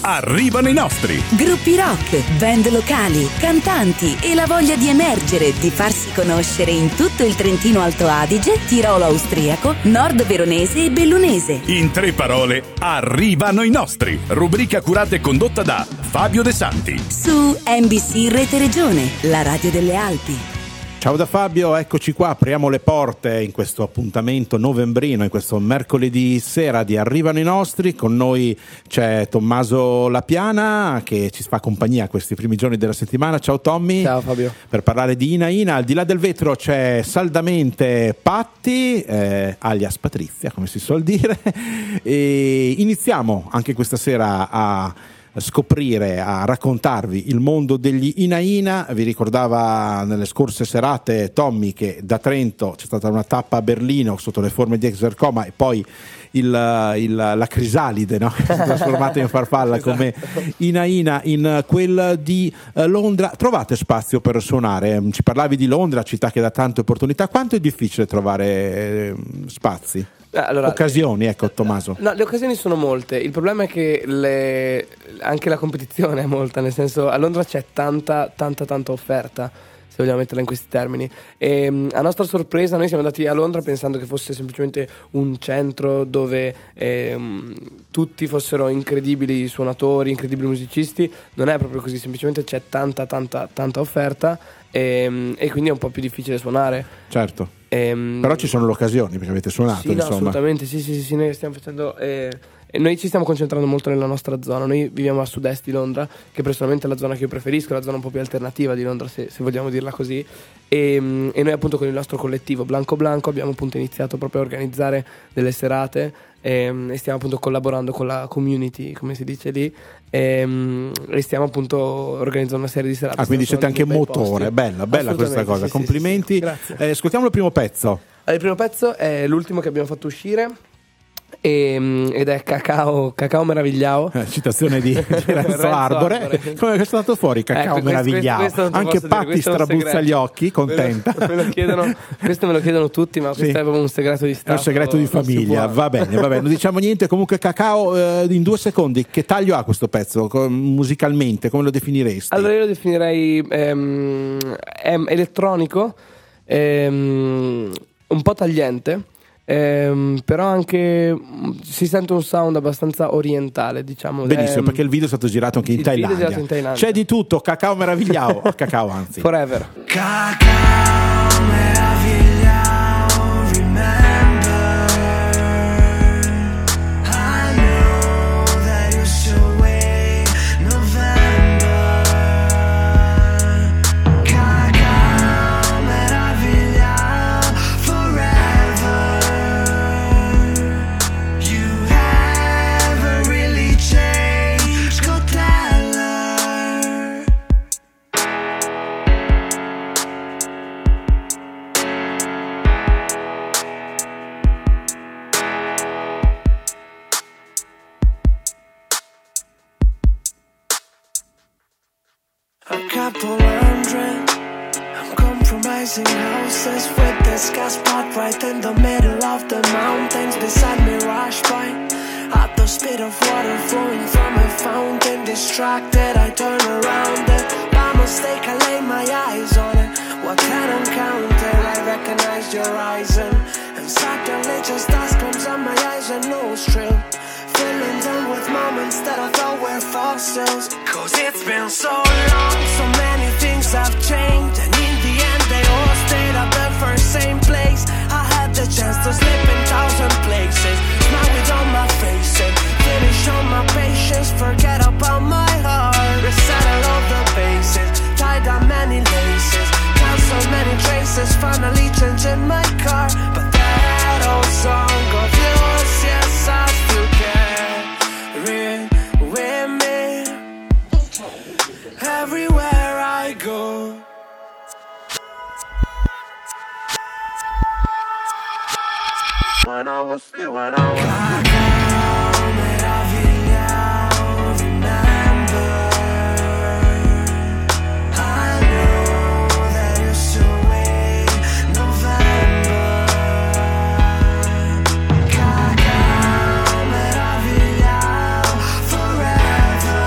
arrivano i nostri. Gruppi rock, band locali, cantanti e la voglia di emergere, di farsi conoscere in tutto il Trentino Alto Adige, Tirolo austriaco, Nord Veronese e Bellunese. In 3 parole, arrivano i nostri. Rubrica curata e condotta da Fabio De Santi. Su NBC Rete Regione, la radio delle Alpi. Ciao da Fabio, eccoci qua, apriamo le porte in questo appuntamento novembrino, in questo mercoledì sera di Arrivano i Nostri. Con noi c'è Tommaso Lapiana che ci fa compagnia questi primi giorni della settimana. Ciao Tommy. Ciao Fabio. Per parlare di Ina Ina, al di là del vetro c'è saldamente Patti, alias Patrizia come si suol dire, e iniziamo anche questa sera a scoprire, a raccontarvi il mondo degli Ina Ina. Vi ricordava nelle scorse serate Tommy che da Trento c'è stata una tappa a Berlino sotto le forme di Exercoma e poi la crisalide, no? Si è trasformata in farfalla. Esatto. Come Ina Ina in quella di Londra. Trovate spazio per suonare? Ci parlavi di Londra, città che dà tante opportunità. Quanto è difficile trovare spazi? Allora, occasioni, ecco Tommaso. No, le occasioni sono molte. Il problema è che anche la competizione è molta, nel senso a Londra c'è tanta offerta, se vogliamo metterla in questi termini. E a nostra sorpresa noi siamo andati a Londra pensando che fosse semplicemente un centro dove tutti fossero incredibili suonatori, incredibili musicisti. Non è proprio così, semplicemente c'è tanta offerta e quindi è un po' più difficile suonare. Certo. Però ci sono le occasioni perché avete suonato, sì, insomma. No, assolutamente, sì, noi stiamo facendo noi ci stiamo concentrando molto nella nostra zona. Noi viviamo a sud-est di Londra, che personalmente è la zona che io preferisco, la zona un po' più alternativa di Londra, se vogliamo dirla così. E noi appunto con il nostro collettivo Blanco Blanco abbiamo appunto iniziato proprio a organizzare delle serate e stiamo appunto collaborando con la community, come si dice lì, e stiamo appunto organizzando una serie di serate. Quindi siete anche motore, bella questa cosa, sì, complimenti. Sì. Grazie. Ascoltiamo il primo pezzo. Il primo pezzo è l'ultimo che abbiamo fatto uscire ed è Cacao Meravigliao, citazione di Renzo Arbore. Come è stato fuori Cacao Meravigliao? Questo Anche Patti strabuzza gli occhi, contenta. Questo me lo chiedono tutti, ma questo è proprio un segreto di staff, è un segreto di famiglia. Va bene, non diciamo niente. Comunque Cacao, in 2 secondi, che taglio ha questo pezzo musicalmente? Come lo definiresti? Allora io lo definirei elettronico, un po' tagliente, però anche si sente un sound abbastanza orientale, diciamo. Benissimo, perché il video è stato girato anche in Thailandia. C'è di tutto, Cacao Meravigliao. Cacao, anzi. Forever. Cacao Meravigliao, remember, I know that you're still away, November. Cacao Meravigliao, forever. You haven't really changed, go tell her. A couple hundred, I'm compromising houses with this gas spot right in the middle of the mountains. Beside me rush by at the speed of water flowing from a fountain. Distracted, I turn around and by mistake I lay my eyes on it. What an encounter, I recognized your horizon. And suddenly just dust comes on my eyes and nose trill. Filling them with moments that I thought were fossils. Cause it's been so long, so many things have changed. And in the end they all stayed at the first same place. I had the chance to slip in 1,000 places. Smile with all my faces, finish all my patience, forget about my heart. Resettle all the bases, tied up many laces, count so many traces, finally changing my car. But that old song of yours, yes I still carry with me everywhere I go. When I was Cacao Meravigliao, remember, I know that you're still away, November. Cacao Meravigliao, forever.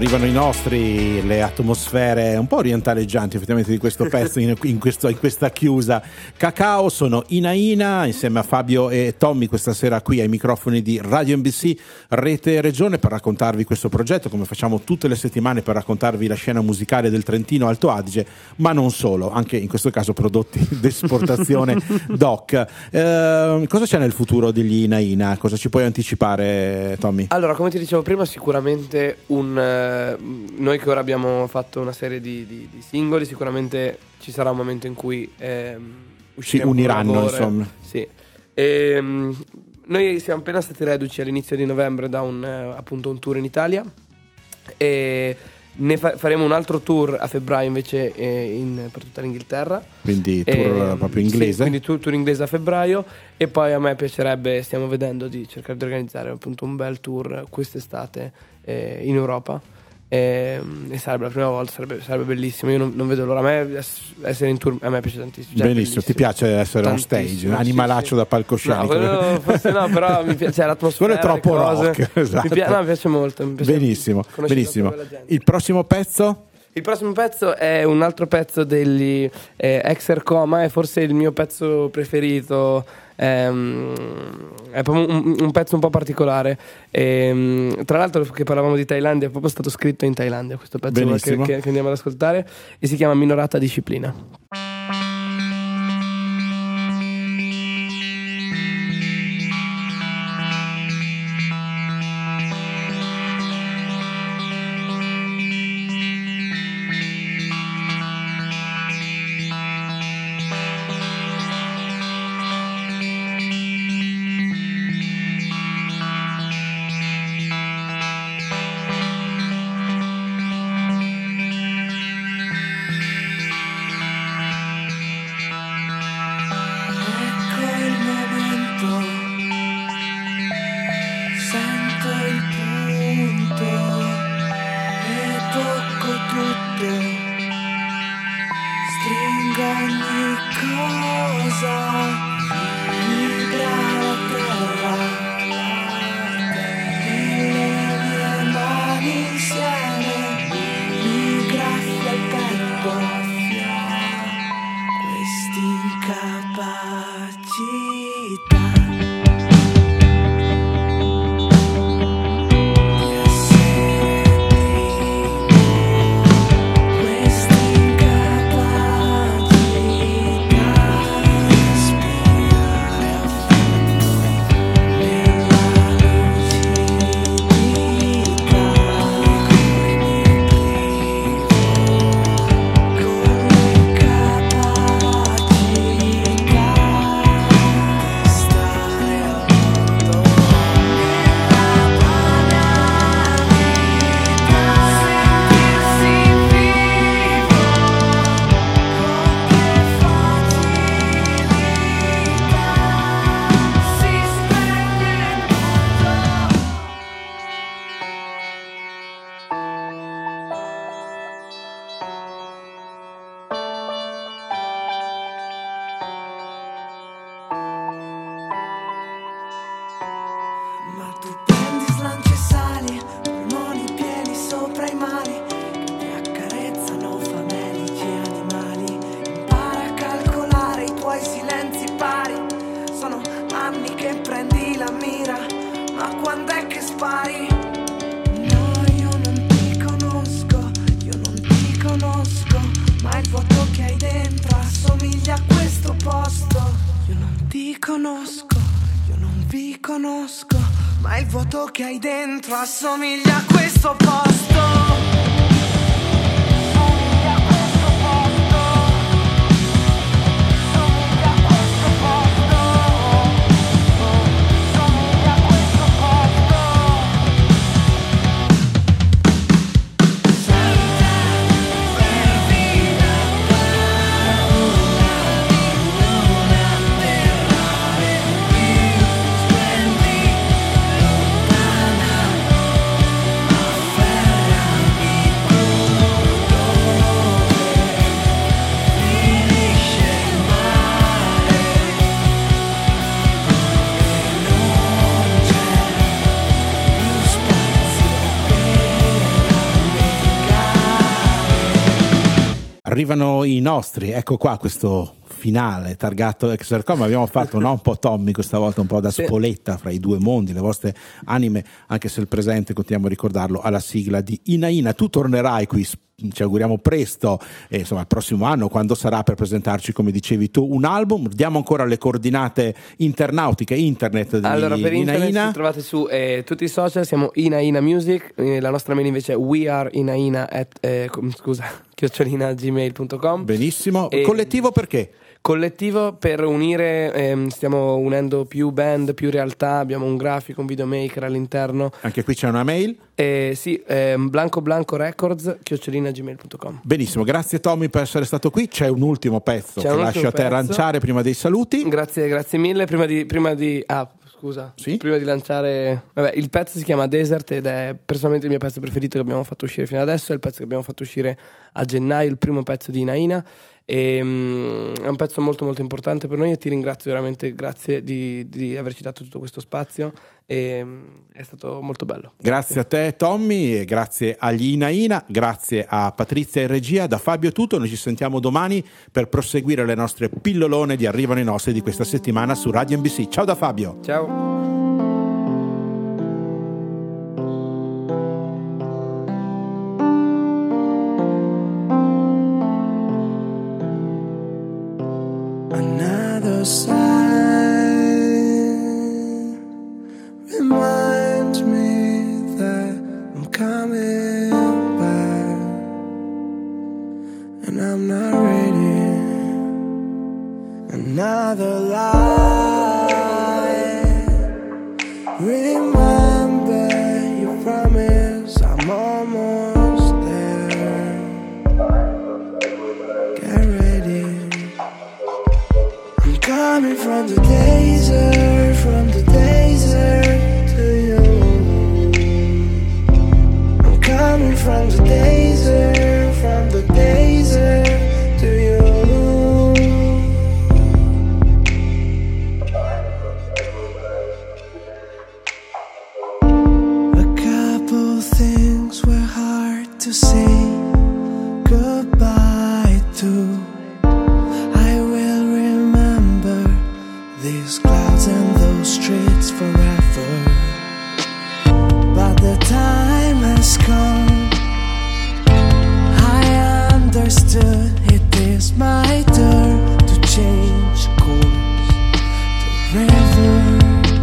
Arrivano i nostri, le atmosfere un po' orientaleggianti effettivamente di questo pezzo in questa chiusa. Cacao, sono Ina Ina insieme a Fabio e Tommy questa sera qui ai microfoni di Radio NBC Rete Regione per raccontarvi questo progetto, come facciamo tutte le settimane per raccontarvi la scena musicale del Trentino Alto Adige, ma non solo, anche in questo caso prodotti d'esportazione DOC. Cosa c'è nel futuro degli Ina Ina? Cosa ci puoi anticipare, Tommy? Allora, come ti dicevo prima, sicuramente noi che ora abbiamo fatto una serie di singoli, sicuramente ci sarà un momento in cui si uniranno, insomma. Sì. Noi siamo appena stati reduci all'inizio di novembre da appunto un tour in Italia e ne faremo un altro tour a febbraio invece per tutta l'Inghilterra, quindi tour proprio inglese. Sì, quindi tour inglese a febbraio, e poi a me piacerebbe, stiamo vedendo di cercare di organizzare appunto un bel tour quest'estate in Europa, e sarebbe la prima volta, sarebbe bellissimo. Io non vedo l'ora. A me essere in tour, a me piace tantissimo. Benissimo, ti piace essere on stage, un animalaccio sì. Da palcoscenico? No, forse no, però mi piace l'atmosfera. Quello è troppo rock, esatto. Mi piace molto. Benissimo. Il prossimo pezzo? Il prossimo pezzo è un altro pezzo degli Exer Coma, è forse il mio pezzo preferito. È proprio un pezzo un po' particolare. Tra l'altro, che parlavamo di Thailandia, è proprio stato scritto in Thailandia questo pezzo che andiamo ad ascoltare, e si chiama Minorata Disciplina. Che hai dentro assomiglia a questo posto. Afferrami Arrivano i nostri, ecco qua questo finale targato Exercom. Abbiamo fatto un po' Tommy questa volta, un po' da spoletta fra i due mondi, le vostre anime, anche se il presente continuiamo a ricordarlo alla sigla di Ina Ina. Tu tornerai qui, ci auguriamo presto, insomma il prossimo anno, quando sarà, per presentarci, come dicevi tu, un album. Diamo ancora le coordinate internautiche, internet di allora, per Ina internet Ina. ci trovate su tutti i social, siamo Ina Ina Music, la nostra mail invece è weareinaina@gmail.com. Benissimo. Collettivo perché? Collettivo per unire, stiamo unendo più band, più realtà, abbiamo un grafico, un videomaker all'interno. Anche qui c'è una mail? Sì, blancoblancorecords@gmail.com. Benissimo, grazie Tommy per essere stato qui. C'è un ultimo pezzo che lascio a te lanciare prima dei saluti. Grazie mille. Prima di lanciare, il pezzo si chiama Desert ed è personalmente il mio pezzo preferito che abbiamo fatto uscire fino adesso. È il pezzo che abbiamo fatto uscire a gennaio, il primo pezzo di Ina Ina. È un pezzo molto molto importante per noi e ti ringrazio veramente, grazie di averci dato tutto questo spazio, è stato molto bello. Grazie a te Tommy e grazie agli Ina Ina, grazie a Patrizia in regia. Da Fabio è tutto, noi ci sentiamo domani per proseguire le nostre pillolone di Arrivano i nostri di questa settimana su Radio NBC. Ciao da Fabio. Ciao. Another sign reminds me that I'm coming back, and I'm not ready. Another lie, remember your promise, I'm almost there. Get ready. I'm coming from the desert to you. I'm coming from the desert to you. A couple things were hard to say goodbye to. These clouds and those streets forever. But the time has come. I understood it is my turn to change course to reverse.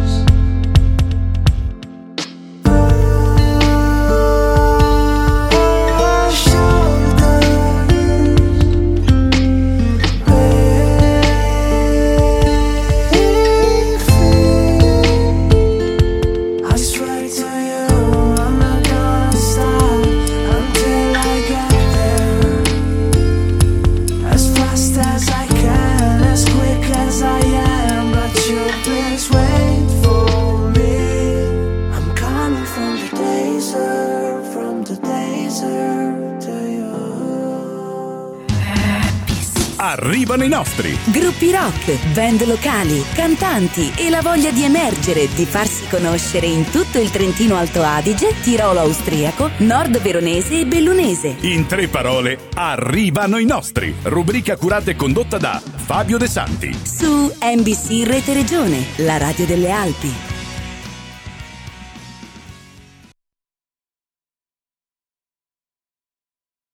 Arrivano i nostri. Gruppi rock, band locali, cantanti e la voglia di emergere, di farsi conoscere in tutto il Trentino Alto Adige, Tirolo austriaco, Nord Veronese e Bellunese. In 3 parole, arrivano i nostri. Rubrica curata e condotta da Fabio De Santi. Su NBC Rete Regione, la radio delle Alpi.